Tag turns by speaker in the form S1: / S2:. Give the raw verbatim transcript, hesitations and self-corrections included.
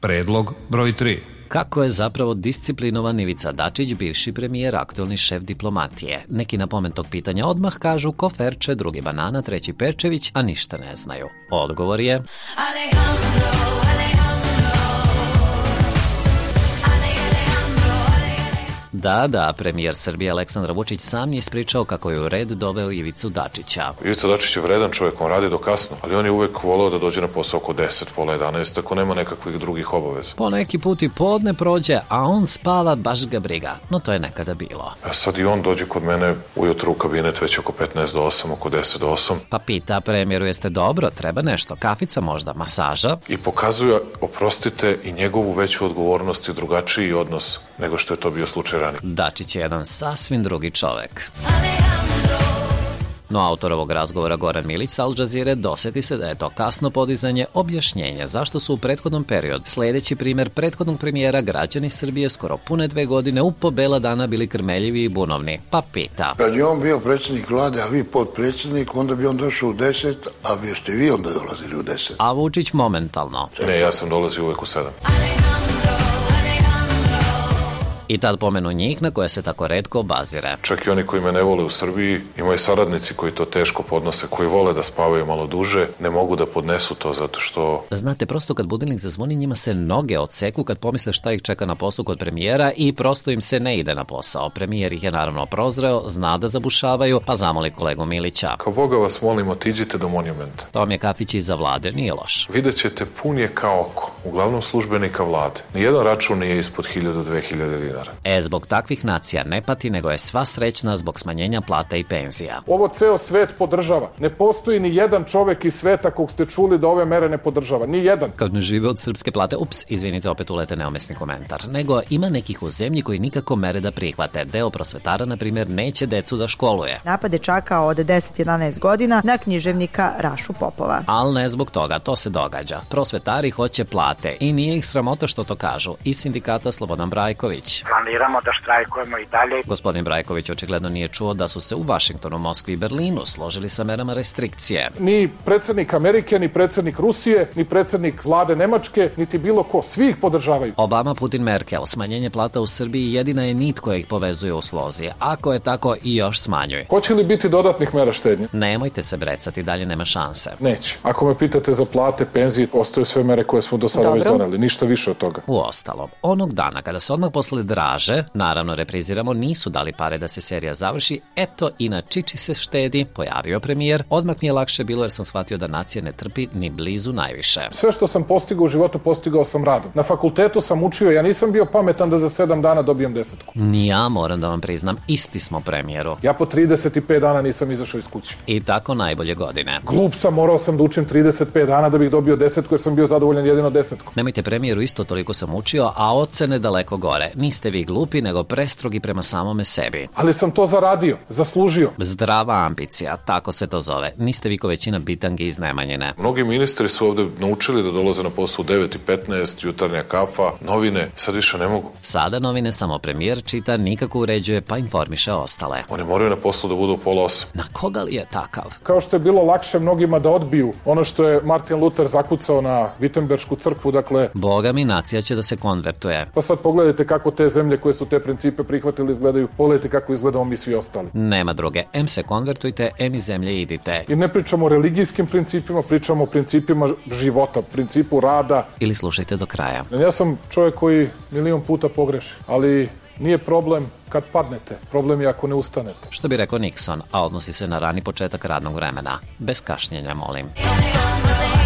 S1: Predlog broj tri.
S2: Kako je zapravo disciplinovan Ivica Dačić, bivši premijer, aktualni šef diplomatije? Neki na pomen tog pitanja odmah kažu koferče, drugi banana, treći Perčević, a ništa ne znaju. Odgovor je... Alejandro, Da, da, premijer Srbije Aleksandar Vučić sam je ispričao kako je u red doveo Ivicu Dačića.
S3: Ivica Dačić je vredan čovjek, on radi do kasno, ali on je uvek voleo da dođe na posao oko deset, pola jedanaest, ako nema nekakvih drugih obaveza.
S2: Po neki put i podne prođe, a on spava, baš ga briga, no to je nekada bilo.
S3: A sad i on dođe kod mene ujutru u kabinet već oko petnaest do osam, oko deset do osam.
S2: Pa pita premijeru, jeste dobro, treba nešto, kafica možda, masaža?
S3: I pokazuje, oprostite, i njegovu veću odgovornost i drugačiji odnos nego što je to bio slučaj ranije.
S2: Dačić je jedan sasvim drugi čovek. No autor ovog razgovora Goran Milić sa Al Jazeere doseti se da je to kasno podizanje objašnjenja zašto su u prethodnom periodu, sledeći primer prethodnog premijera, građani Srbije skoro pune dve godine u po bela dana bili krmeljivi i bunovni. Pa pita.
S4: Kad je on bio predsjednik vlade, a vi podpredsjednik, onda bi on došao u deset, a vi ste vi onda dolazili u deset.
S2: A Vučić momentalno.
S3: Ne, ja sam dolazio uvek u sedam.
S2: I tad pomenu njih na koje se tako retko obazire.
S3: Čak i oni koji me ne vole u Srbiji, imaju saradnici koji to teško podnose, koji vole da spavaju malo duže, ne mogu da podnesu to zato što...
S2: Znate, prosto kad budilnik zazvoni, njima se noge odseku kad pomisle šta ih čeka na poslu kod premijera i prosto im se ne ide na posao. Premijer ih je naravno prozreo, zna da zabušavaju, pa zamoli kolegu Milića.
S3: Kao Boga vas molim, otiđite do monumenta.
S2: To vam je kafić iza vlade, nije loš.
S3: Vidjet ćete, pun je kao oko, uglavnom službenika vlade. Nijedan račun nije ispod hiljadu do dve hiljade dinara.
S2: E, zbog takvih nacija ne pati, nego je sva srećna zbog smanjenja plata i penzija.
S5: Ovo ceo svet podržava. Ne postoji ni jedan čovek iz sveta kog ste čuli da ove mere ne podržava. Ni jedan.
S2: Kad ne žive od srpske plate, ups, izvinite, opet ulete neumesni komentar. Nego ima nekih u zemlji koji nikako mere da prihvate. Deo prosvetara, na primjer, neće decu da školuje.
S6: Napad dečaka od deset do jedanaest godina na književnika Rašu Popova.
S2: Al ne zbog toga, to se događa. Prosvetari hoće plate i nije ih sramota što to kažu. Iz sindikata Slobodan Brajković.
S7: Planiramo da štrajkujemo i dalje.
S2: Gospodin Brajković očigledno nije čuo da su se u Vašingtonu, Moskvi i Berlinu složili sa merama restrikcije.
S5: Ni predsjednik Amerike, ni predsjednik Rusije, ni predsjednik vlade Nemačke, niti bilo ko, svi ih podržavaju.
S2: Obama, Putin, Merkel, smanjenje plata u Srbiji jedina je nit koja ih povezuje u slozi. Ako je tako, i još smanjuje.
S5: Hoće li biti dodatnih mera štednje?
S2: Nemojte se brecati, dalje nema šanse.
S5: Neće. Ako me pitate za plate, penzije, ostaju sve mere koje smo do sada Dobro. već doneli, ništa više od toga.
S2: U ostalom, onog dana kada se odmah posle draže, naravno repriziramo, nisu dali pare da se serija završi, eto i na čiči se štedi, pojavio premijer, odmah mi je lakše bilo jer sam shvatio da nacija ne trpi ni blizu najviše.
S5: Sve što sam postigao u životu, postigao sam radom. Na fakultetu sam učio, ja nisam bio pametan da za sedam dana dobijem desetku.
S2: Ni ja moram da vam priznam, isti smo premijeru.
S5: Ja po trideset pet dana nisam izašao iz kuće.
S2: I tako najbolje godine.
S5: Glup sam, morao sam da učim trideset pet dana da bih dobio desetku jer sam bio zadovoljan jedino desetku.
S2: Nemojte premijeru, isto toliko sam učio, a ocene daleko gore. Niste vi glupi, nego prestrogi prema samome sebi.
S5: Ali sam to zaradio, zaslužio.
S2: Zdrava ambicija, tako se to zove. Niste vi ko većina bitangi iz Nemanjine.
S3: Mnogi ministri su ovde naučili da dolaze na posao u devet i petnaest, jutarnja kafa, novine, sad više ne mogu.
S2: Sada novine samo premijer čita, nikako uređuje, pa informiše ostale.
S3: Oni moraju na poslu da budu u pola osam.
S2: Na koga li je takav?
S5: Kao što je bilo lakše mnogima da odbiju ono što je Martin Luther zakucao na Wittenberšku crkvu, dakle...
S2: Boga mi, nacija će da se konvertuje.
S5: Pa sad pogledajte kako te zemlje koje su te principe prihvatili izgledaju, pogledajte kako izgledamo mi svi ostali.
S2: Nema druge, em se konvertujte, em iz zemlje idite.
S5: I ne pričamo o religijskim principima, pričamo o principima života, principu rada.
S2: Ili slušajte do kraja.
S5: Ja sam čovjek koji milion puta pogreši, ali nije problem kad padnete, problem je ako ne ustanete.
S2: Što bi rekao Nixon, a odnosi se na rani početak radnog vremena. Bez kašnjenja, molim.